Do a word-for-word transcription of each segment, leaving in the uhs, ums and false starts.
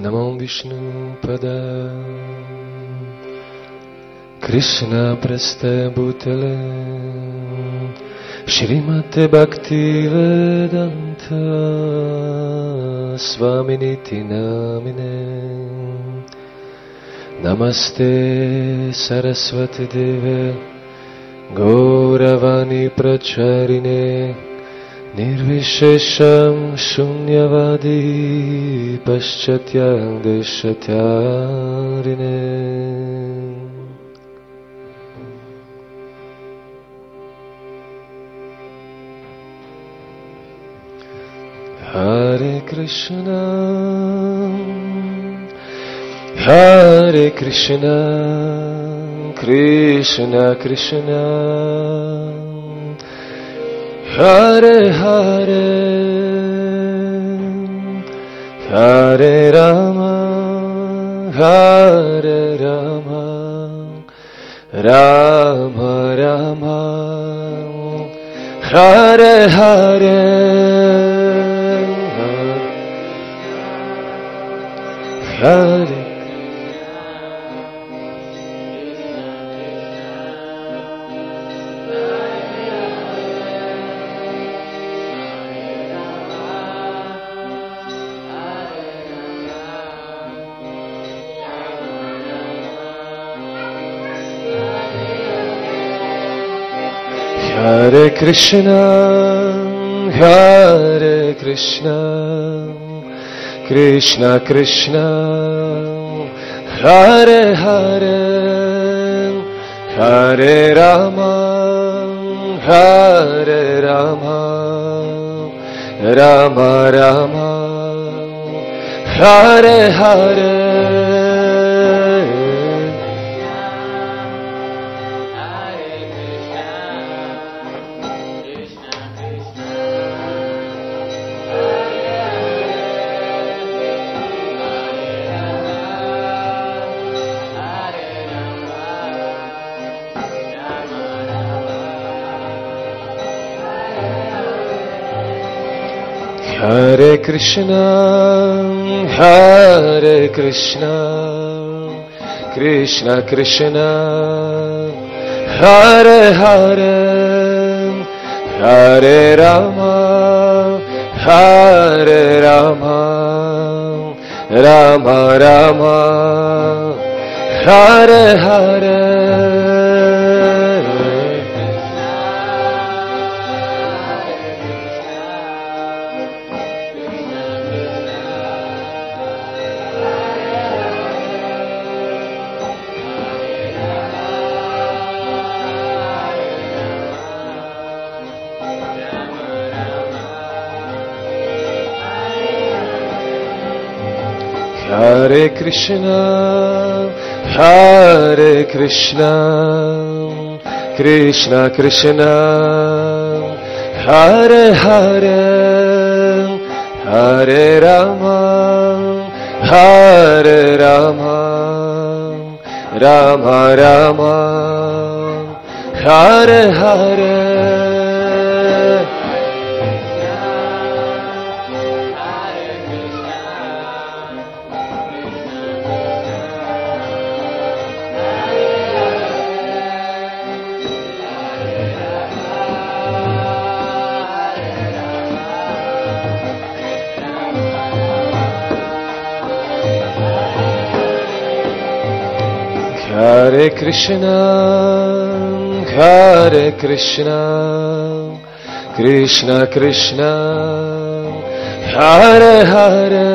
Namo Vishnu Pada Krishna Prastha Bhutale Shrimate Bhakti Vedanta Swaminiti Namine Namaste Saraswati Deve Gauravani Pracharine Nirvishesham Shunyavadi Paschatya Deshatyarine. Hare Krishna Hare Krishna Krishna Krishna Hare Hare Hare Rama Hare Rama Rama Rama Hare Hare Hare Hare Krishna, Hare Krishna, Krishna Krishna, Hare Hare, Hare Rama, Hare Rama, Rama Rama, Hare Hare. Hare Krishna, Hare Krishna, Krishna Krishna, Hare Hare, Hare Rama, Hare Rama, Rama Rama, Hare Hare. Hare Krishna, Hare Krishna, Krishna Krishna, Hare Hare, Hare Rama, Hare Rama, Rama Rama, Hare Hare. Hare Krishna, Hare Krishna, Krishna Krishna, Hare Hare,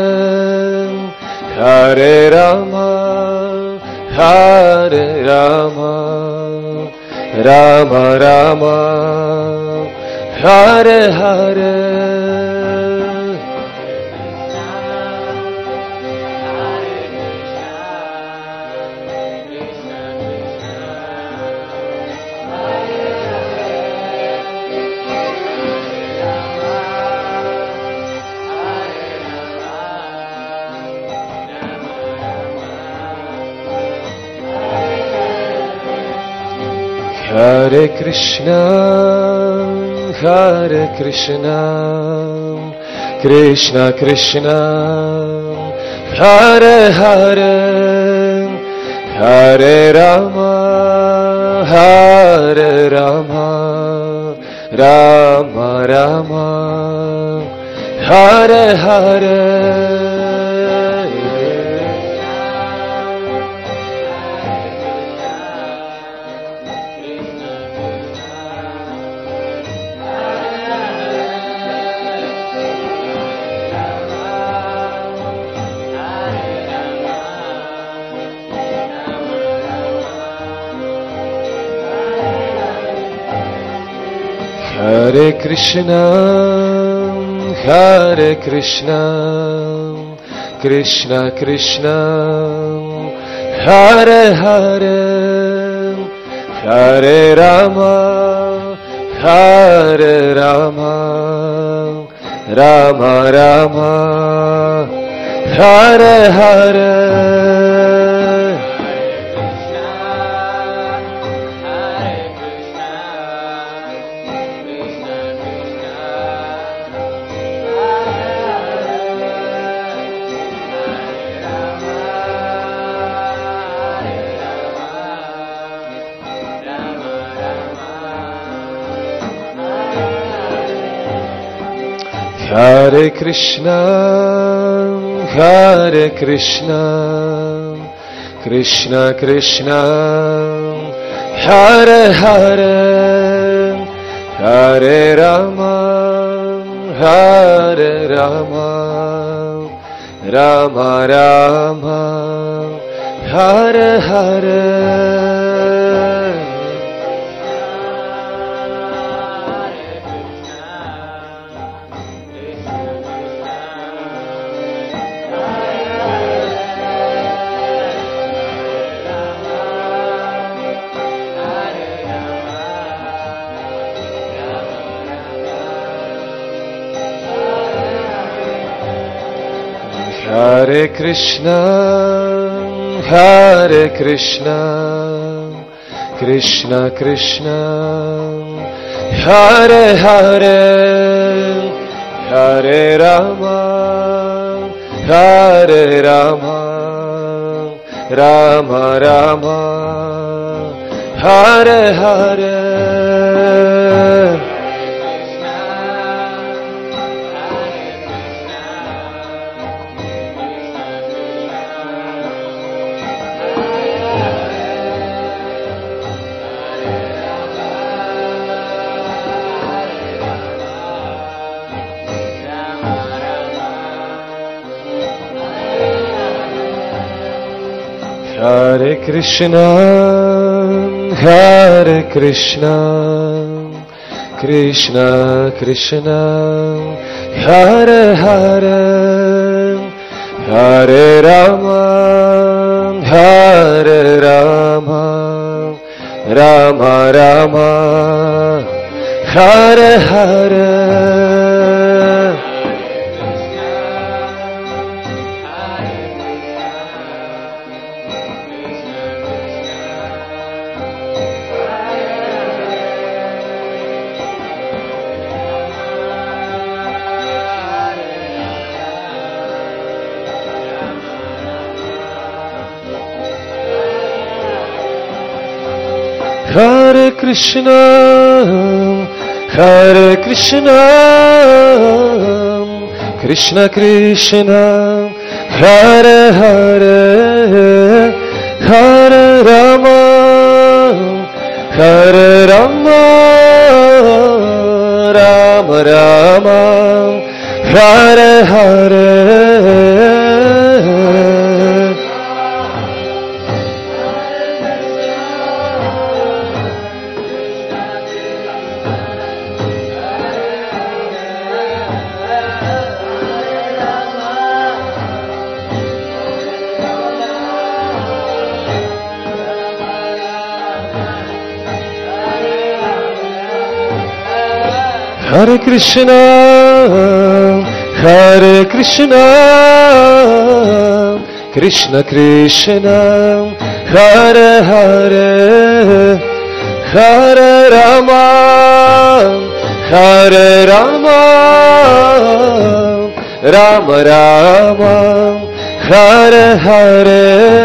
Hare Rama, Hare Rama, Rama Rama, Hare Hare. Hare Krishna, Hare Krishna, Krishna Krishna, Hare Hare Hare Rama Hare Rama Rama Rama Hare Hare Hare Krishna, Hare Krishna, Krishna Krishna, Hare Hare, Hare Rama, Hare Rama, Rama Rama, Hare Hare. Hare Krishna, Hare Krishna, Krishna Krishna, Hare Hare, Hare Rama, Hare Rama, Rama Rama, Hare Hare. Hare Krishna, Hare Krishna, Krishna Krishna, Hare Hare, Hare Rama, Hare Rama, Rama Rama, Hare Hare. Hare Krishna, Hare Krishna, Krishna Krishna, Hare Hare, Hare Rama, Hare Rama, Rama Rama, Hare Hare. Hare Krishna, Hare Krishna, Krishna Krishna, Hare Hare, Hare Rama, Hare Rama, Rama Rama, Hare Hare. Hare Krishna, Hare Krishna, Krishna Krishna, Hare Hare, Hare Rama, Hare Rama, Rama Rama, Hare Hare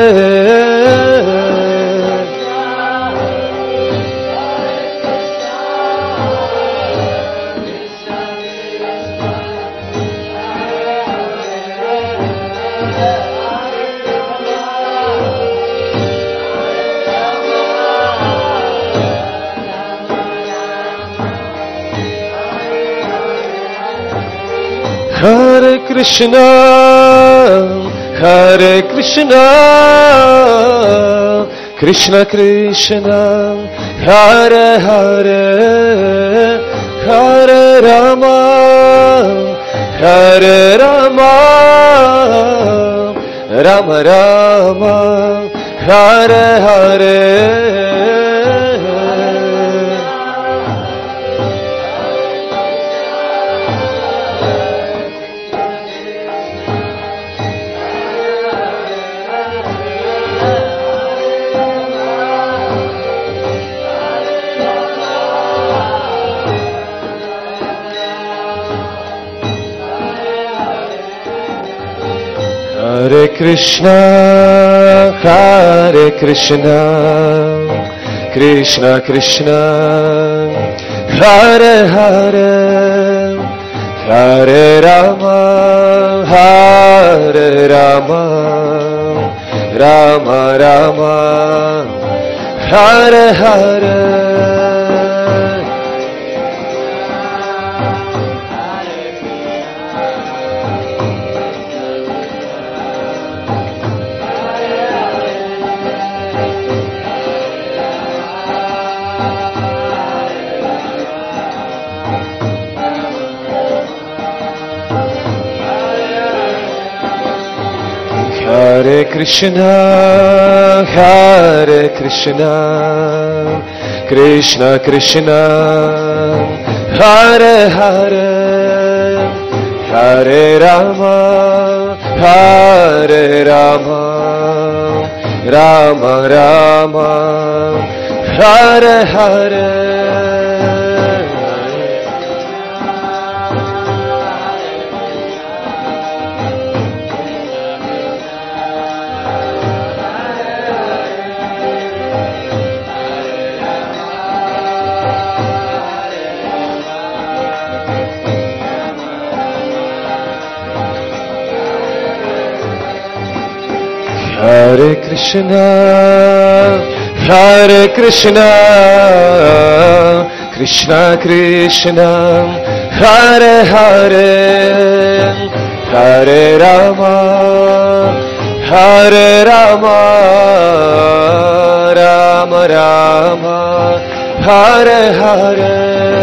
Hare Krishna, Hare Krishna, Krishna Krishna, Hare Hare, Hare Rama, Hare Rama, Rama Rama, Hare Hare. Hare Krishna, Hare Krishna, Krishna Krishna, Hare Hare, Hare Rama, Hare Rama, Rama Rama, Hare Hare. Hare Krishna, Hare Krishna, Krishna Krishna, Hare Hare, Hare Rama, Hare Rama, Rama Rama, Hare Hare. Hare Krishna, Hare Krishna, Krishna Krishna, Hare Hare, Hare Rama, Hare Rama, Rama Rama, Hare Hare.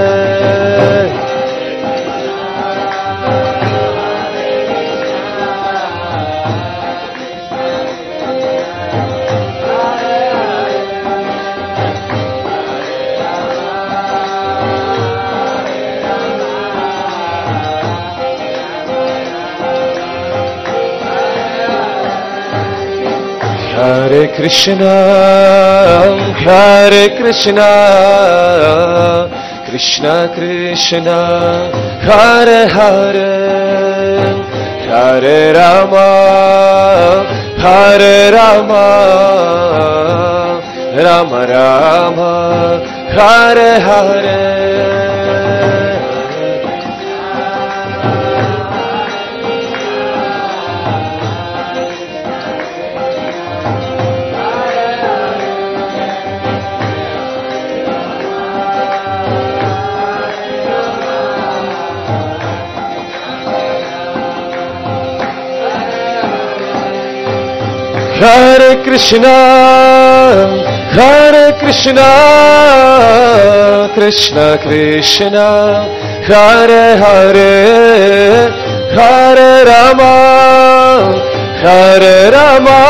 Hare Krishna, Hare Krishna, Krishna Krishna, Hare Hare, Hare Rama, Hare Rama, Rama Rama, Hare Hare. Hare Krishna, Hare Krishna, Krishna Krishna, Hare Hare, Hare Rama, Hare Rama,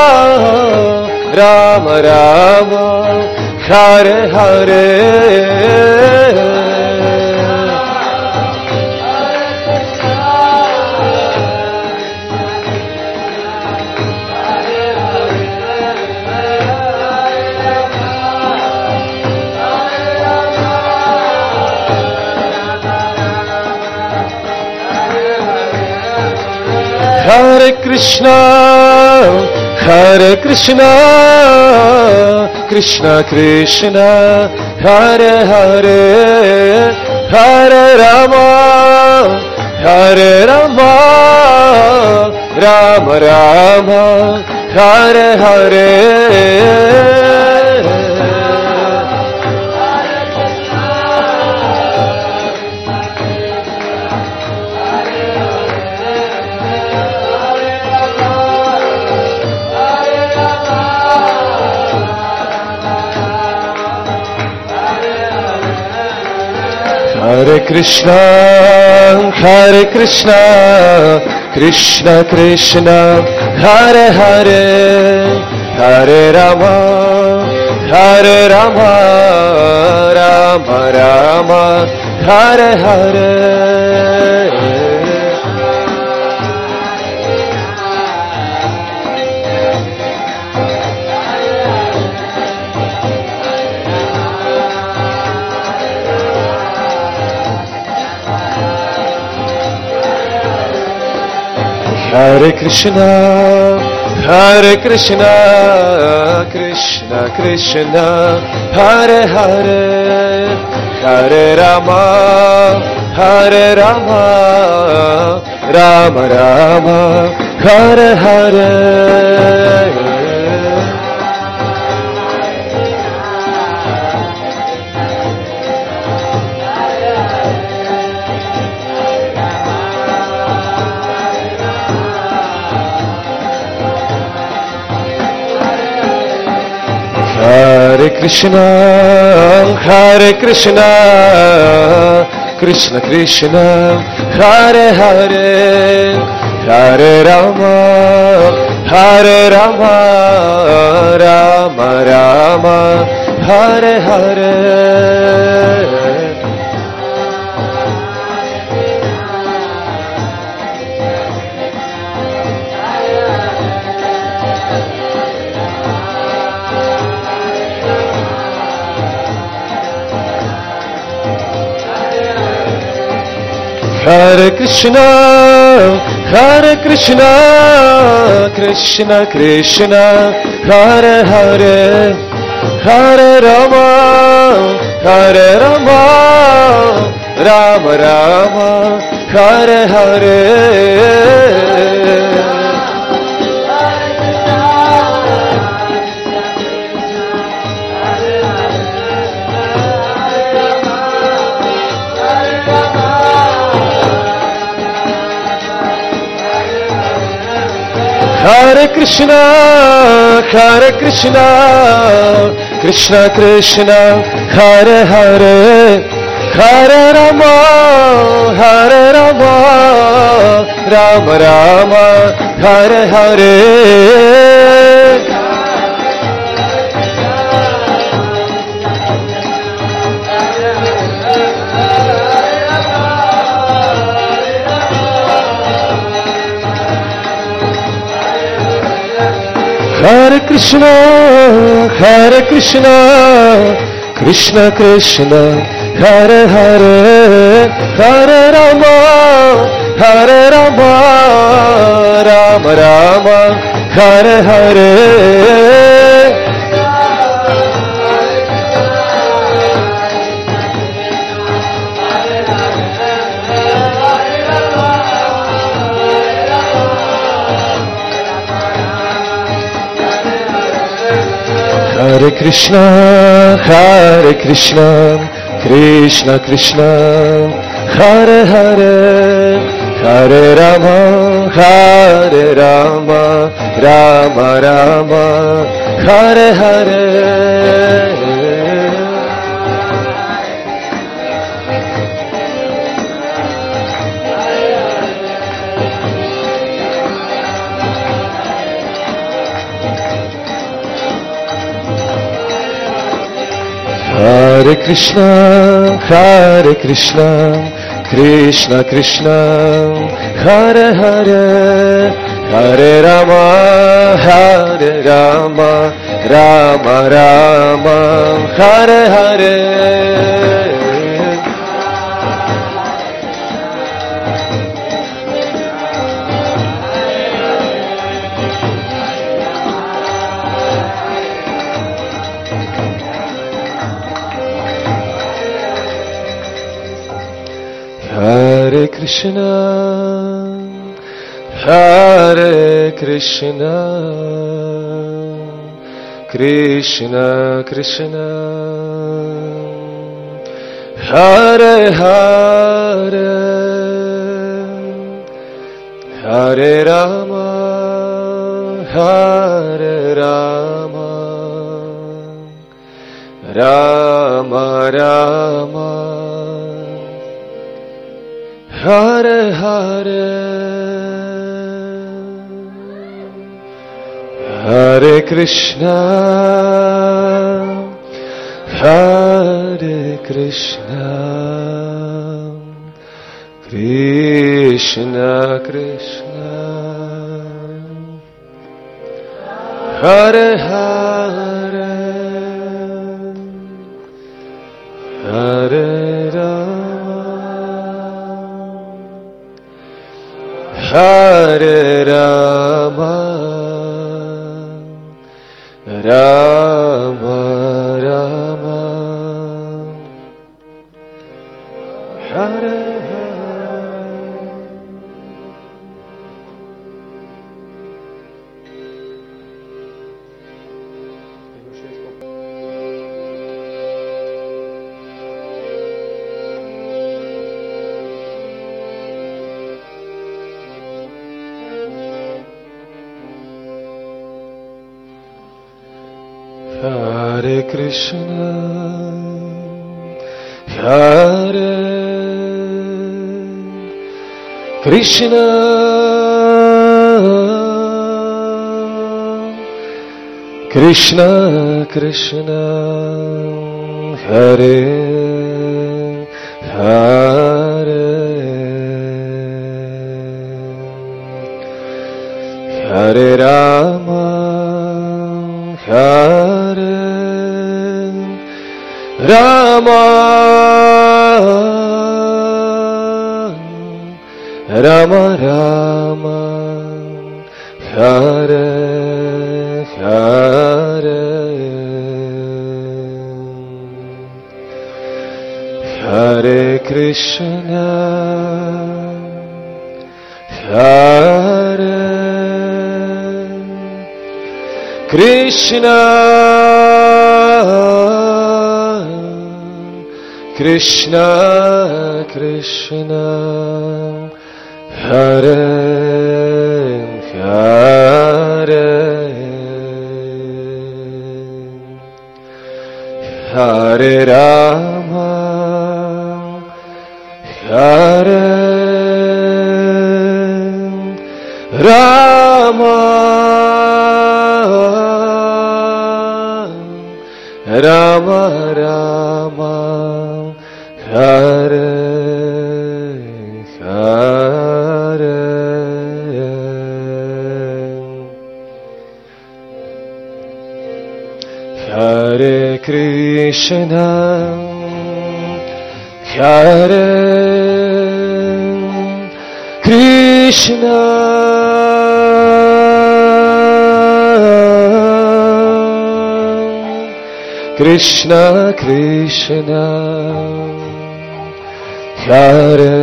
Rama Rama, Hare Hare. Hare Krishna, Hare Krishna, Krishna Krishna, Hare Hare, Hare Rama, Hare Rama, Rama Rama, Hare Hare. Hare Krishna, Hare Krishna, Krishna Krishna, Hare Hare, Hare Rama, Hare Rama, Rama Rama, Hare Hare. Hare Krishna, Hare Krishna, Krishna Krishna, Hare Hare, Hare Rama, Hare Rama, Rama Rama, Hare Hare. Hare Krishna, Hare Krishna, Krishna Krishna, Hare Hare, Hare Rama, Hare Rama, Rama Rama, Hare Hare. Hare Krishna, Hare Krishna, Krishna Krishna, Hare Hare, Hare Rama, Hare Rama, Rama Rama, Hare Hare. Hare Krishna, Hare Krishna, Krishna Krishna, Hare Hare, Hare Rama, Hare Rama, Rama Rama, Hare Hare. Hare Krishna, Hare Krishna, Krishna Krishna, Hare Hare, Hare Rama, Hare Rama, Rama Rama, Hare Hare. Hare Krishna, Hare Krishna, Krishna Krishna, Hare Hare, Hare Rama, Hare Rama, Rama Rama, Hare Hare. Hare Krishna, Hare Krishna, Krishna Krishna, Hare Hare, Hare Rama, Hare Rama, Rama Rama, Hare Hare. Krishna, Hare Krishna, Krishna Krishna, Hare Hare, Hare Rama, Hare Rama, Rama Rama, Hare Hare, Hare Krishna, Hare Krishna, Krishna Krishna, Hare Hare, Hare Rama, Hare Rama, Rama Rama, Hare Hare Krishna, Hare Krishna, Krishna Krishna, Hare Hare, Hare Rama, Hare Rama, Rama Rama, Hare Hare, Hare Krishna, Hare Krishna, Krishna Krishna, Hare Hare, Hare Rama, Hare Rama, Rama Rama, Hare Hare, Hare Krishna, Hare Krishna, Krishna Krishna, Hare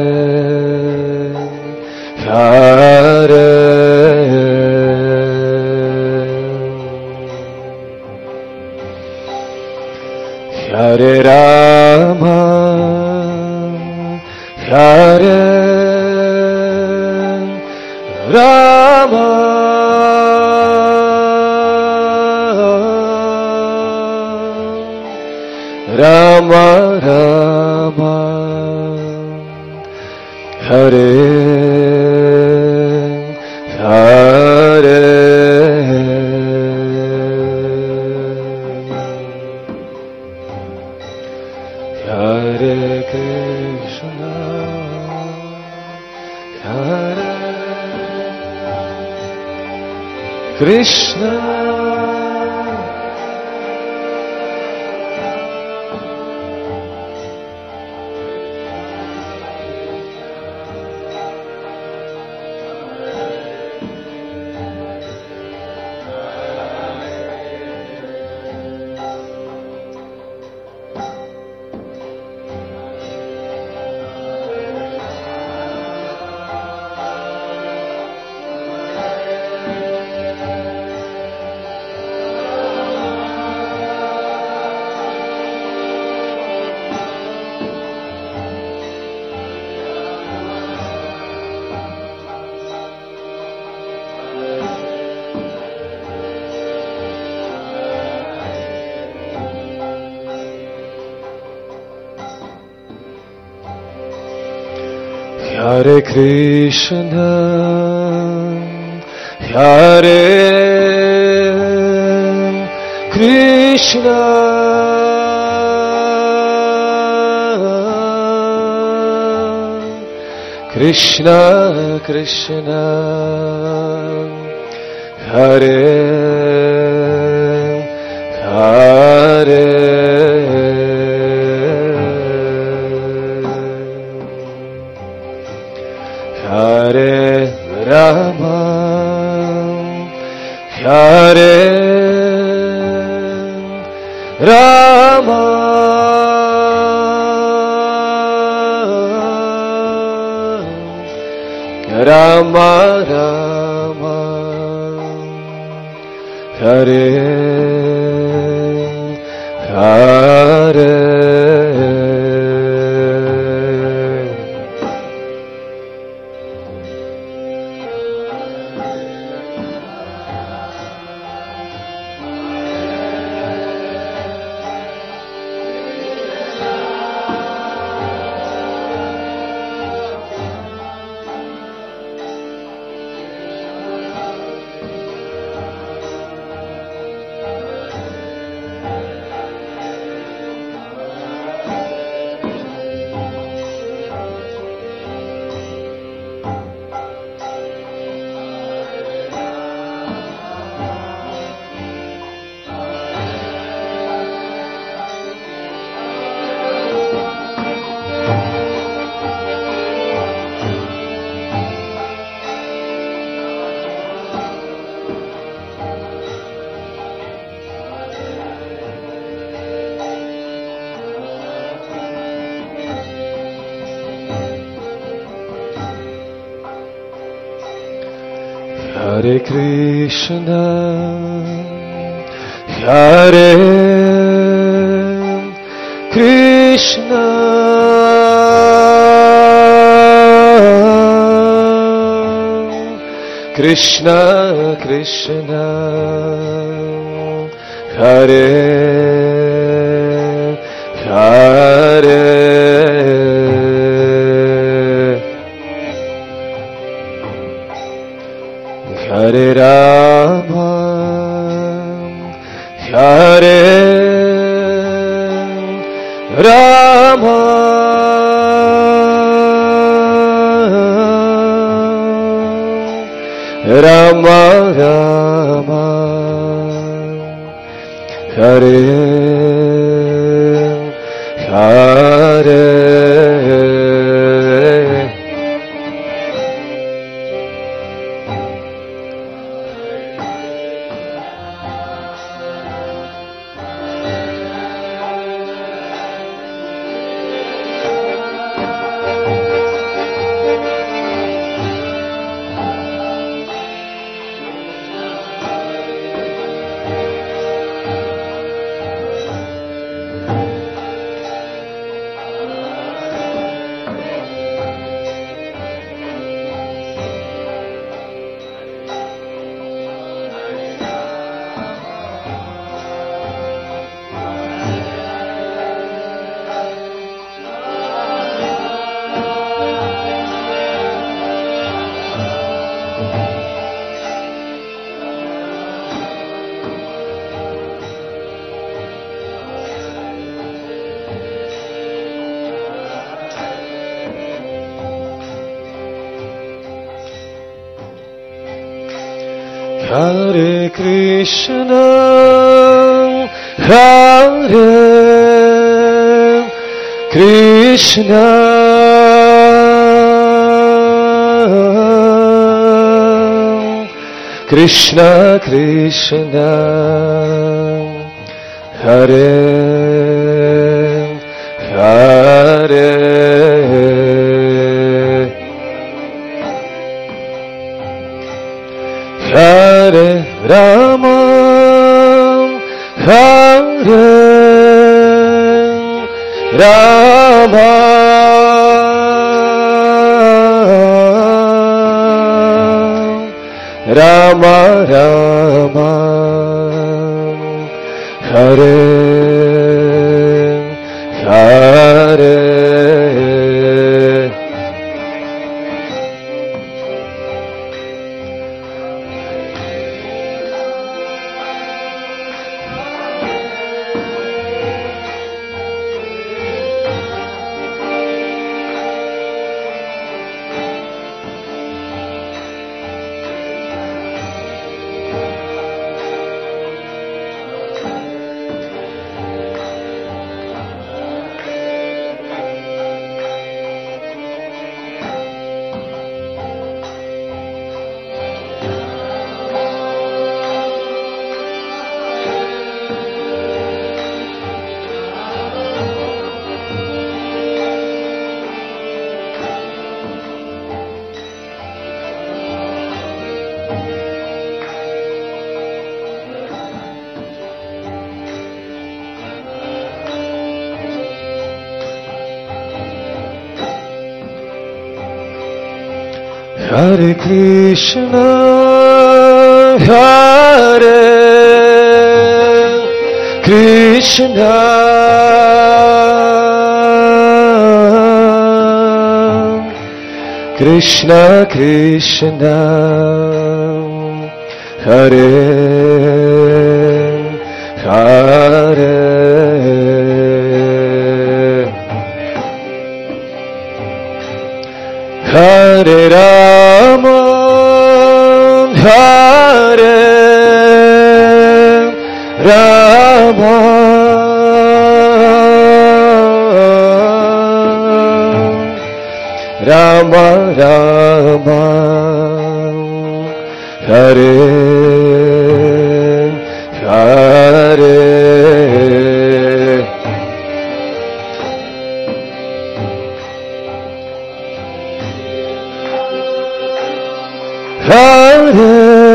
Hare, Hare Rama, Hare Rama, Rama Rama, Hare Hare, Hare Krishna, Hare Krishna, Hare Krishna, Hare Krishna, Krishna Krishna, Hare Hare. Hare Rama, Hare Rama, Rama Rama, Hare Hare. Hare Krishna, Hare Krishna, Krishna Krishna, Hare Hare. Hare Rama, Hare Rama, Rama Rama, Hare Hare. Hare Krishna, Hare Krishna, Krishna Krishna, Hare Hare. Hare Rama, Hare Rama, Rama Rama, Hare Hare. Hare Krishna, Hare Krishna, Krishna Krishna, Hare Hare, Hare Rama, Hare Rama, Rama Rama, Hare Hare, Hare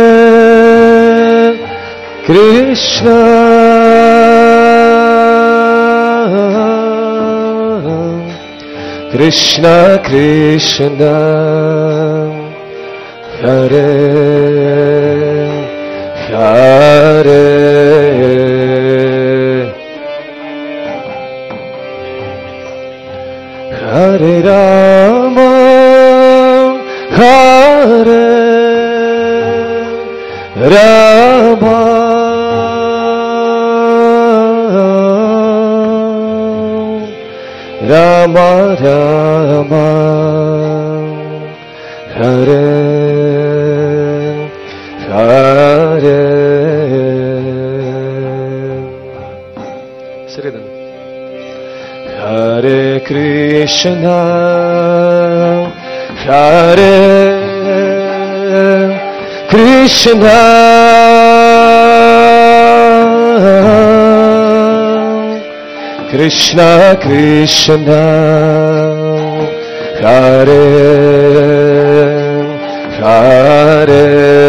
Krishna, Krishna Krishna, Hare Hare, Hare Rama, Hare Rama, Rama Rama, Hare Hare. Hare Krishna, Hare Krishna, Krishna Krishna, Hare Hare,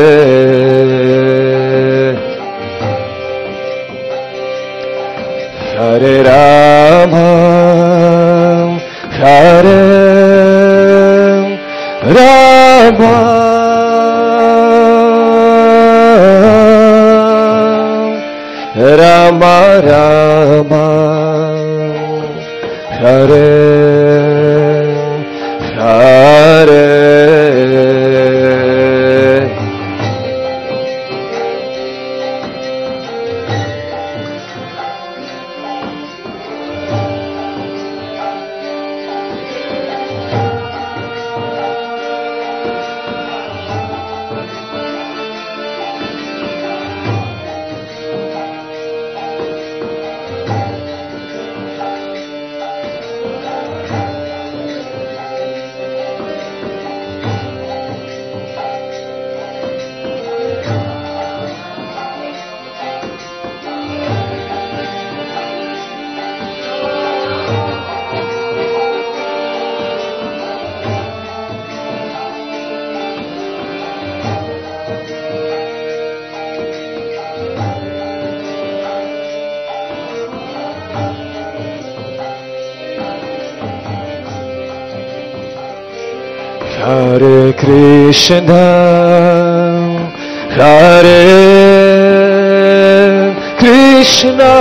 Hare Rama, Hare Rama, Rama Rama, Hare Hare, Hare Krishna, Hare Krishna,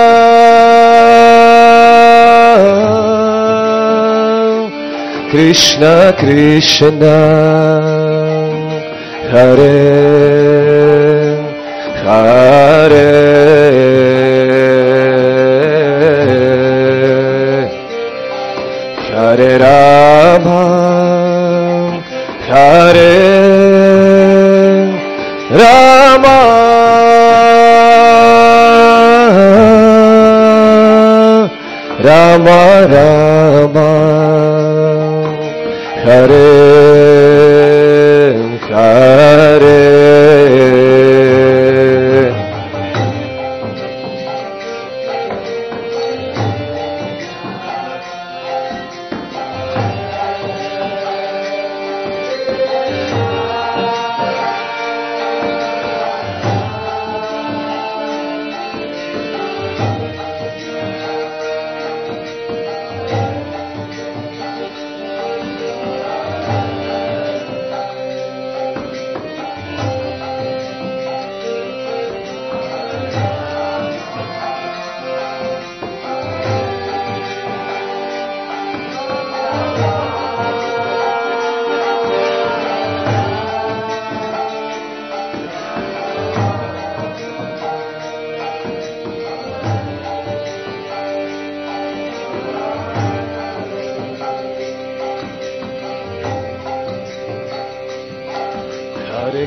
Krishna Krishna, Hare Hare, Hare Rama, Hare Rama, Rama Rama, Hare Hare,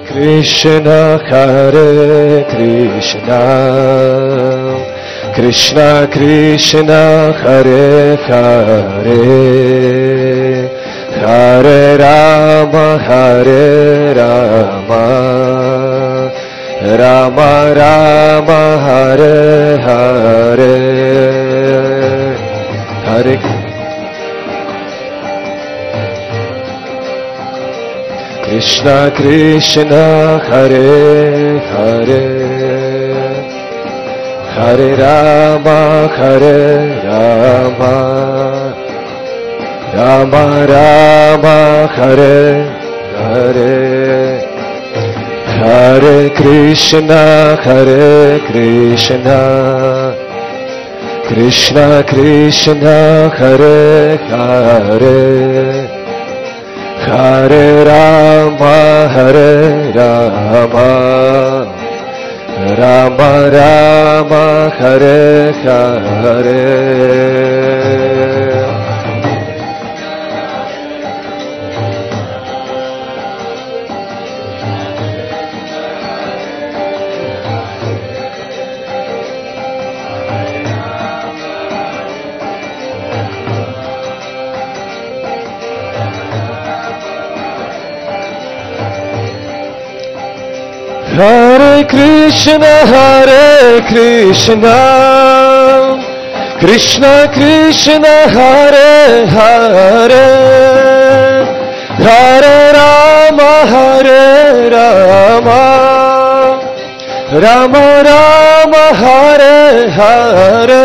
Krishna Hare Krishna Krishna Krishna Hare Hare Hare Rama Hare Rama Rama Rama Hare Hare Hare Krishna Krishna Hare Hare Hare Rama Hare Rama Rama Rama Hare Hare Hare Krishna Hare Krishna Krishna Krishna Hare Hare Hare Rama Hare Rama Rama Rama Hare Hare Hare Krishna Hare Krishna Krishna Krishna Hare Hare Hare Rama Hare Rama Rama Rama Hare Hare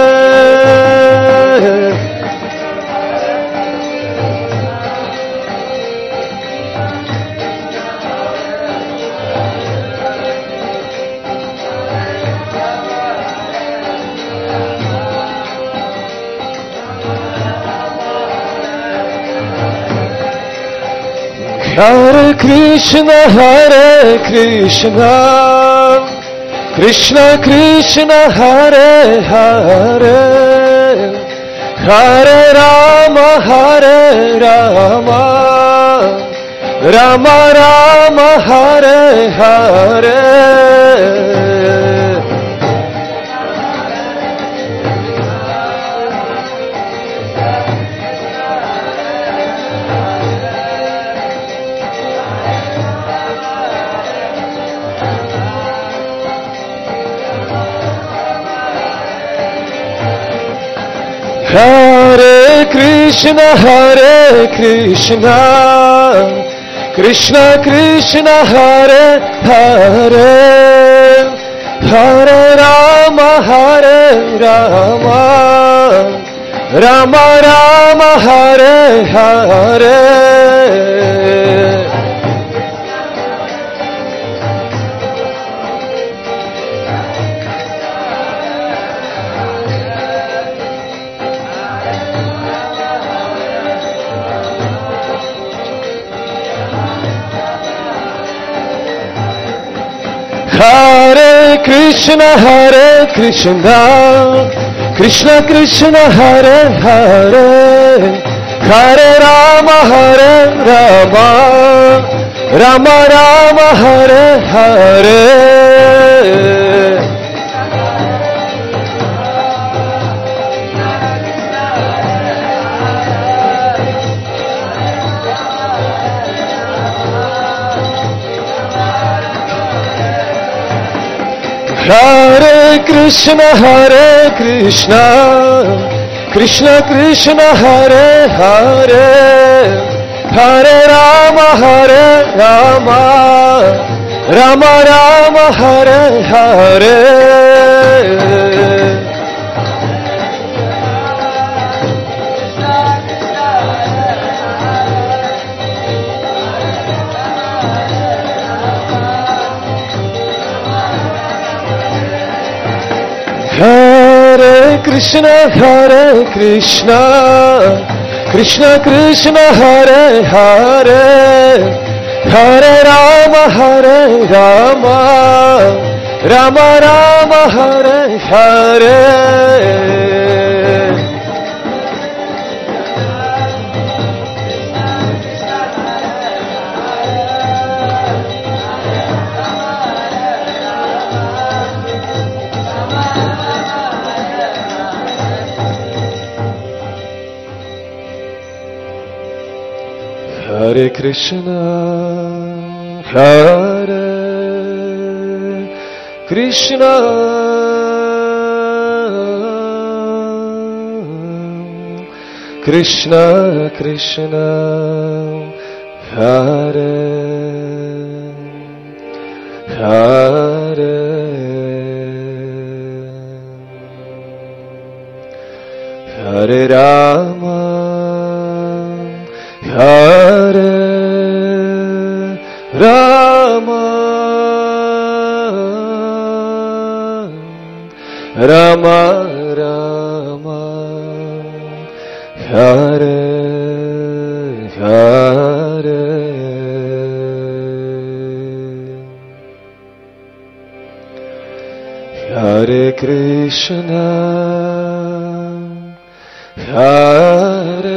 Hare Krishna Hare Krishna Krishna Krishna Hare Hare Hare Rama Hare Rama Rama Rama Hare Hare Hare Krishna Hare Krishna Krishna Krishna Hare Hare Hare Rama Hare Rama Rama Rama Hare Hare Hare Krishna Hare Krishna Krishna Krishna Hare Hare Hare Rama Hare Rama Rama Rama Hare Hare Hare Krishna Hare Krishna Krishna Krishna Hare Hare Hare Rama Hare Rama Rama Rama Hare Hare Hare Krishna Hare Krishna Krishna Krishna Hare Hare Hare Rama Hare Rama Rama Rama Hare Hare Hare Krishna, Hare Krishna, Krishna Krishna, Hare Hare, Hare Rama, Hare Rama, Rama Rama, Hare Hare, Hare Krishna, Hare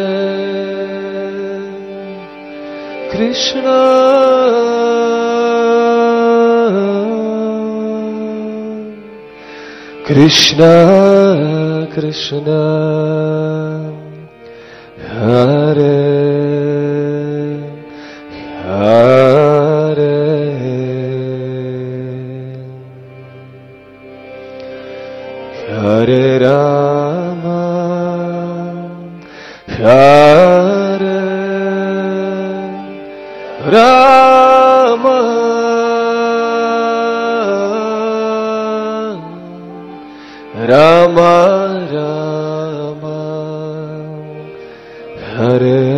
Krishna, Krishna Krishna, Hare Hare, Hare Rama, Hare Rama, Rama Rama, Hare